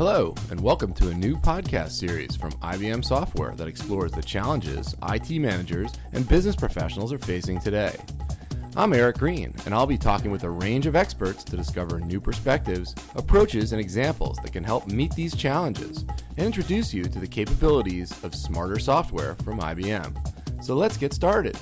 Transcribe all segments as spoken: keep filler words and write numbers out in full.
Hello, and welcome to a new podcast series from I B M Software that explores the challenges I T managers and business professionals are facing today. I'm Eric Green, and I'll be talking with a range of experts to discover new perspectives, approaches, and examples that can help meet these challenges and introduce you to the capabilities of smarter software from I B M. So let's get started.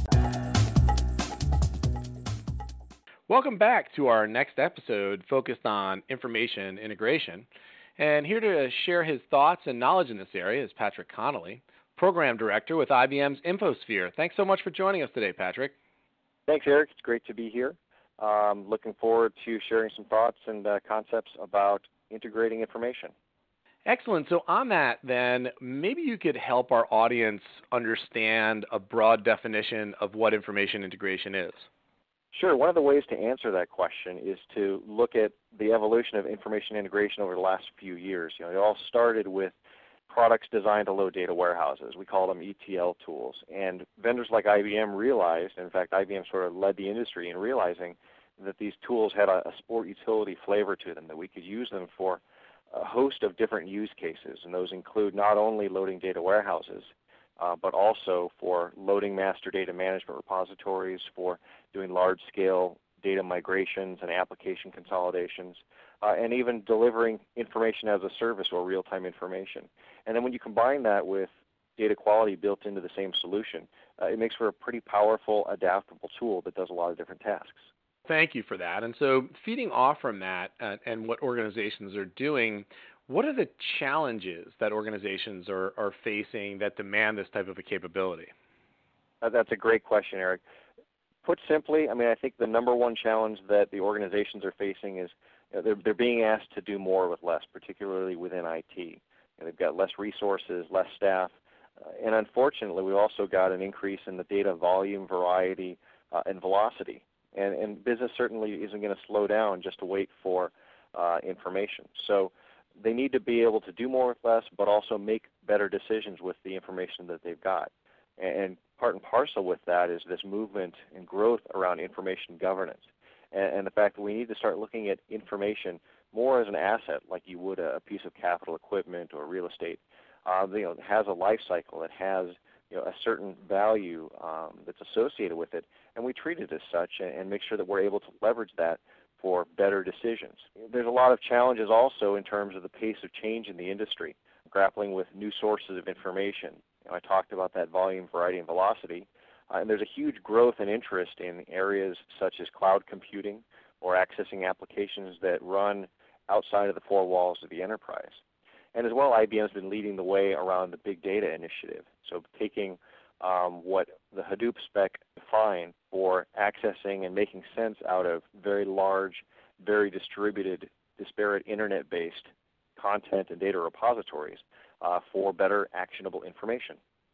Welcome back to our next episode focused on information integration. And here to share his thoughts and knowledge in this area is Patrick Connolly, Program Director with I B M's InfoSphere. Thanks so much for joining us today, Patrick. Thanks, Eric. It's great to be here. Um, looking forward to sharing some thoughts and uh, concepts about integrating information. Excellent. So on that, then, maybe you could help our audience understand a broad definition of what information integration is. Sure. One of the ways to answer that question is to look at the evolution of information integration over the last few years. You know, it all started with products designed to load data warehouses. We call them E T L tools. And vendors like I B M realized, in fact, I B M sort of led the industry in realizing that these tools had a, a sport utility flavor to them, that we could use them for a host of different use cases. And those include not only loading data warehouses, Uh, but also for loading master data management repositories, for doing large-scale data migrations and application consolidations, uh, and even delivering information as a service or real-time information. And then when you combine that with data quality built into the same solution, uh, it makes for a pretty powerful, adaptable tool that does a lot of different tasks. Thank you for that. And so feeding off from that uh, and what organizations are doing, what are the challenges that organizations are, are facing that demand this type of a capability? Uh, that's a great question, Eric. Put simply, I mean, I think the number one challenge that the organizations are facing is you know, they're, they're being asked to do more with less, particularly within I T. You know, they've got less resources, less staff, uh, and unfortunately, we've also got an increase in the data volume, variety, uh, and velocity. And, and business certainly isn't going to slow down just to wait for uh, information. So they need to be able to do more with less, but also make better decisions with the information that they've got. And part and parcel with that is this movement and growth around information governance, and, and the fact that we need to start looking at information more as an asset, like you would a, a piece of capital equipment or real estate. Uh, you know, it has a life cycle. It has you know a certain value um, that's associated with it, and we treat it as such, and, and make sure that we're able to leverage that for better decisions. There's a lot of challenges also in terms of the pace of change in the industry, grappling with new sources of information. You know, I talked about that volume, variety, and velocity, uh, and there's a huge growth and interest in areas such as cloud computing or accessing applications that run outside of the four walls of the enterprise. And as well, I B M has been leading the way around the big data initiative, so taking Um, what the Hadoop spec define for accessing and making sense out of very large, very distributed, disparate internet-based content and data repositories uh, for better actionable information.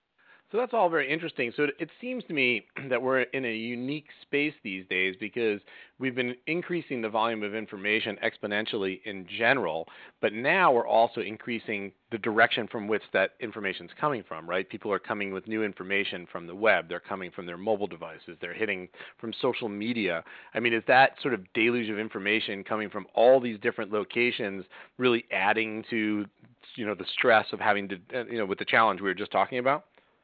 So that's all very interesting. So it seems to me that we're in a unique space these days because we've been increasing the volume of information exponentially in general, but now we're also increasing the direction from which that information is coming from, right? People are coming with new information from the web. They're coming from their mobile devices. They're hitting from social media. I mean, is that sort of deluge of information coming from all these different locations really adding to, you know, the stress of having to, you know, with the challenge we were just talking about?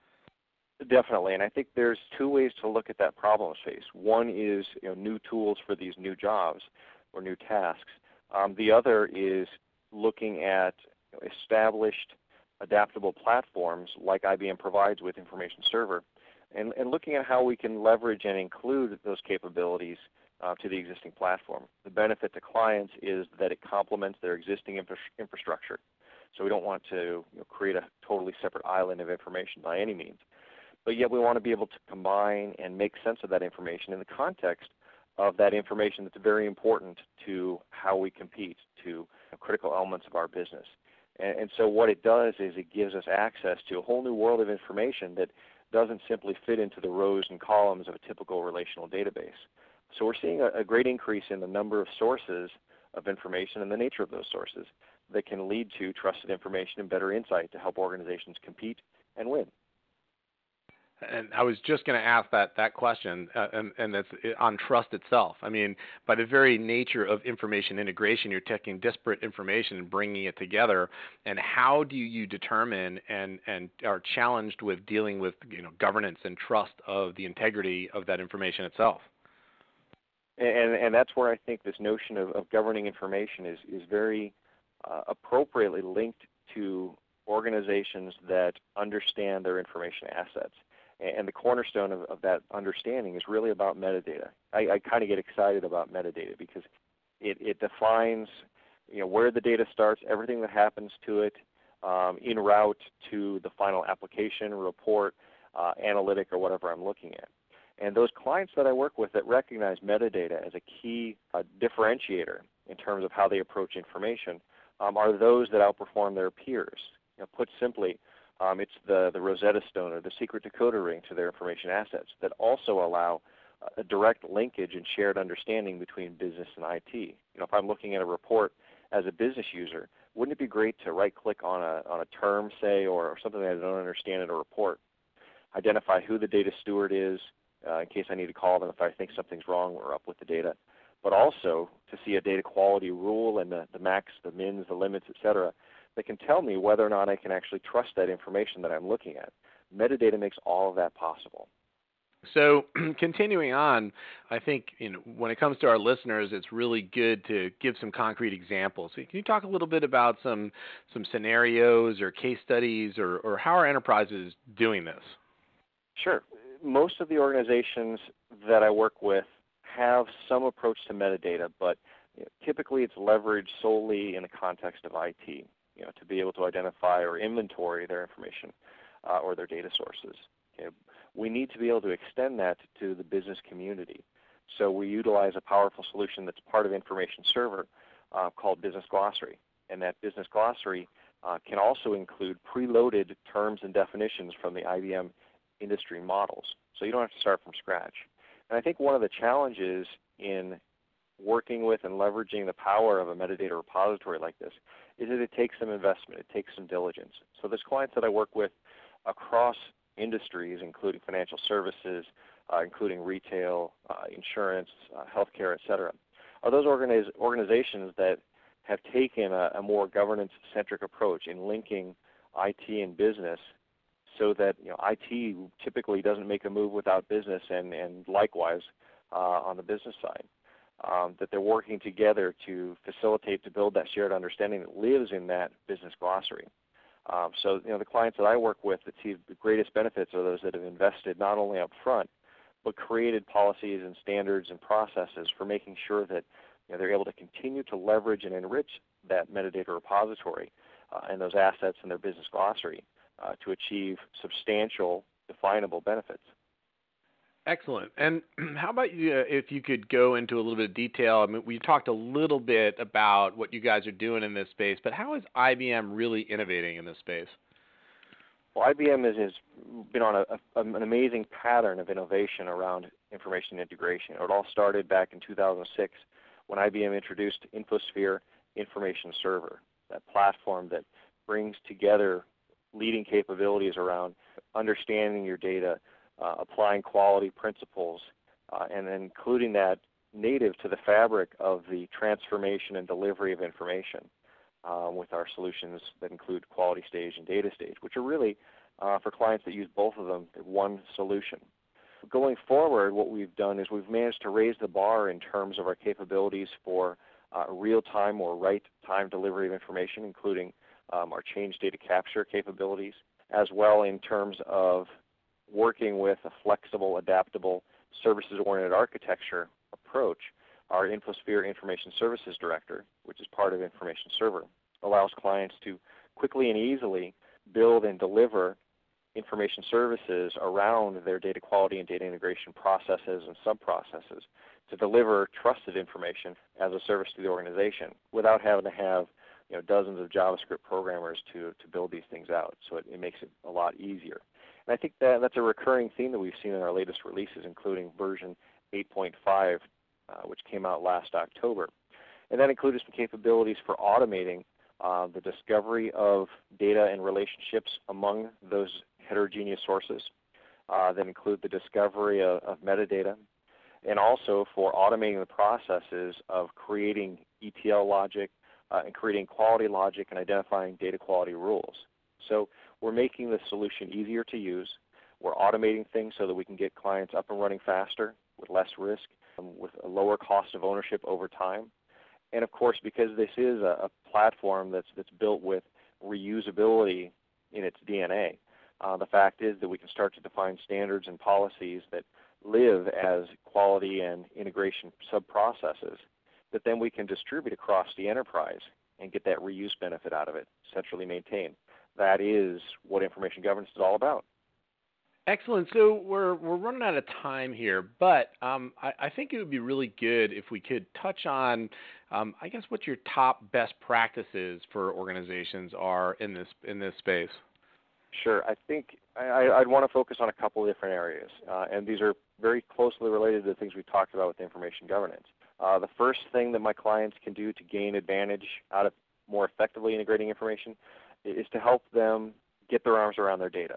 Definitely, and I think there's two ways to look at that problem space. One is you know, new tools for these new jobs or new tasks. Um, the other is looking at you know, established, adaptable platforms like I B M provides with Information Server, and, and looking at how we can leverage and include those capabilities uh, to the existing platform. The benefit to clients is that it complements their existing infra infrastructure. So we don't want to you know, create a totally separate island of information by any means. But yet we want to be able to combine and make sense of that information in the context of that information that's very important to how we compete, to you know, critical elements of our business. And, and so what it does is it gives us access to a whole new world of information that doesn't simply fit into the rows and columns of a typical relational database. So we're seeing a, a great increase in the number of sources of information and the nature of those sources that can lead to trusted information and better insight to help organizations compete and win. And I was just going to ask that that question, uh, and, and that's on trust itself. I mean, by the very nature of information integration, you're taking disparate information and bringing it together. And how do you determine and and are challenged with dealing with you know governance and trust of the integrity of that information itself? And and that's where I think this notion of, of governing information is is very uh, appropriately linked to organizations that understand their information assets. And the cornerstone of, of that understanding is really about metadata. I, I kind of get excited about metadata because it, it defines you know, where the data starts, everything that happens to it, um, en route to the final application, report, uh, analytic, or whatever I'm looking at. And those clients that I work with that recognize metadata as a key uh, differentiator in terms of how they approach information um, are those that outperform their peers. You know, put simply, Um, it's the, the Rosetta Stone or the secret decoder ring to their information assets that also allow a direct linkage and shared understanding between business and I T. You know, if I'm looking at a report as a business user, wouldn't it be great to right-click on a, on a term, say, or, or something that I don't understand in a report, identify who the data steward is uh, in case I need to call them if I think something's wrong or up with the data, but also to see a data quality rule and the, the max, the mins, the limits, et cetera, that can tell me whether or not I can actually trust that information that I'm looking at. Metadata makes all of that possible. So continuing on, I think you know, when it comes to our listeners, it's really good to give some concrete examples. So can you talk a little bit about some some scenarios or case studies or, or how are enterprises doing this? Sure. Most of the organizations that I work with have some approach to metadata, but you know, typically it's leveraged solely in the context of I T. You know, to be able to identify or inventory their information uh, or their data sources. Okay. We need to be able to extend that to the business community. So we utilize a powerful solution that's part of Information Server uh, called Business Glossary. And that Business Glossary uh, can also include preloaded terms and definitions from the I B M industry models. So you don't have to start from scratch. And I think one of the challenges in working with and leveraging the power of a metadata repository like this is that it takes some investment, it takes some diligence. So there's clients that I work with across industries, including financial services, uh, including retail, uh, insurance, uh, healthcare, et cetera, are those organiz organizations that have taken a, a more governance-centric approach in linking I T and business so that you know, I T typically doesn't make a move without business and, and likewise uh, on the business side. Um, that they're working together to facilitate, to build that shared understanding that lives in that business glossary. Um, so, you know, the clients that I work with that see the greatest benefits are those that have invested not only up front, but created policies and standards and processes for making sure that you know, they're able to continue to leverage and enrich that metadata repository uh, and those assets in their business glossary uh, to achieve substantial, definable benefits. Excellent. And how about you, uh, if you could go into a little bit of detail? I mean, we talked a little bit about what you guys are doing in this space, but how is I B M really innovating in this space? Well, I B M is, has been on a, a, an amazing pattern of innovation around information integration. It all started back in two thousand six when I B M introduced InfoSphere Information Server, that platform that brings together leading capabilities around understanding your data, Uh, applying quality principles, uh, and including that native to the fabric of the transformation and delivery of information uh, with our solutions that include quality stage and data stage, which are really uh, for clients that use both of them, one solution. Going forward, what we've done is we've managed to raise the bar in terms of our capabilities for uh, real-time or right-time delivery of information, including um, our change data capture capabilities, as well in terms of working with a flexible, adaptable, services-oriented architecture approach. Our InfoSphere Information Services Director, which is part of Information Server, allows clients to quickly and easily build and deliver information services around their data quality and data integration processes and sub-processes to deliver trusted information as a service to the organization without having to have you know, dozens of JavaScript programmers to, to build these things out. So it, it makes it a lot easier. And I think that that's a recurring theme that we've seen in our latest releases, including version eight point five, uh, which came out last October. And that included some capabilities for automating uh, the discovery of data and relationships among those heterogeneous sources, uh, that include the discovery of, of metadata, and also for automating the processes of creating E T L logic uh, and creating quality logic and identifying data quality rules. So we're making the solution easier to use. We're automating things so that we can get clients up and running faster with less risk, um, with a lower cost of ownership over time. And of course, because this is a, a platform that's, that's built with reusability in its D N A, uh, the fact is that we can start to define standards and policies that live as quality and integration sub-processes that then we can distribute across the enterprise and get that reuse benefit out of it, centrally maintained. That is what information governance is all about. Excellent. So we're we're running out of time here, but um, I, I think it would be really good if we could touch on, um, I guess, what your top best practices for organizations are in this in this space. Sure. I think I, I'd want to focus on a couple of different areas, uh, and these are very closely related to the things we talked about with information governance. Uh, the first thing that my clients can do to gain advantage out of more effectively integrating information is to help them get their arms around their data.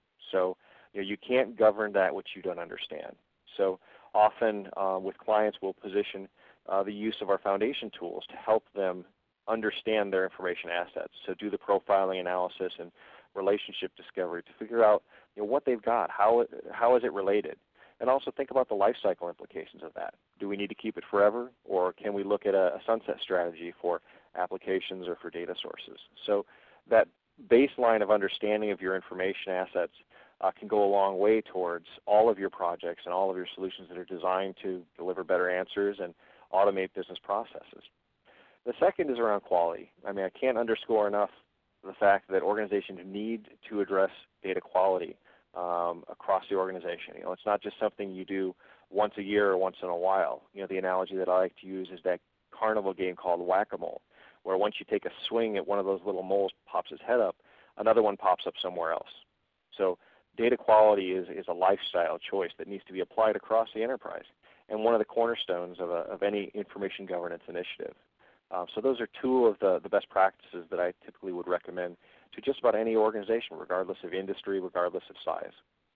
So you know, you can't govern that which you don't understand. So often um, with clients, we'll position uh, the use of our foundation tools to help them understand their information assets. So do the profiling analysis and relationship discovery to figure out you know, what they've got, how, how is it related, and also think about the life cycle implications of that. Do we need to keep it forever, or can we look at a, a sunset strategy for applications or for data sources? So that baseline of understanding of your information assets uh, can go a long way towards all of your projects and all of your solutions that are designed to deliver better answers and automate business processes. The second is around quality. I mean, I can't underscore enough the fact that organizations need to address data quality um, across the organization. You know, it's not just something you do once a year or once in a while. You know, the analogy that I like to use is that carnival game called Whack-A-Mole, where once you take a swing at one of those little moles, pops its head up, another one pops up somewhere else. So data quality is, is a lifestyle choice that needs to be applied across the enterprise, and one of the cornerstones of, a, of any information governance initiative. Um, so those are two of the, the best practices that I typically would recommend to just about any organization, regardless of industry, regardless of size.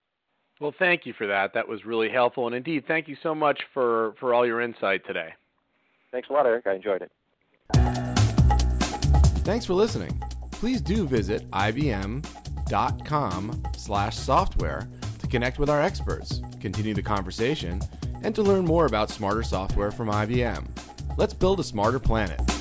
Well, thank you for that. That was really helpful. And indeed, thank you so much for, for all your insight today. Thanks a lot, Eric. I enjoyed it. Thanks for listening. Please do visit I B M dot com slash software to connect with our experts, continue the conversation, and to learn more about smarter software from I B M. Let's build a smarter planet.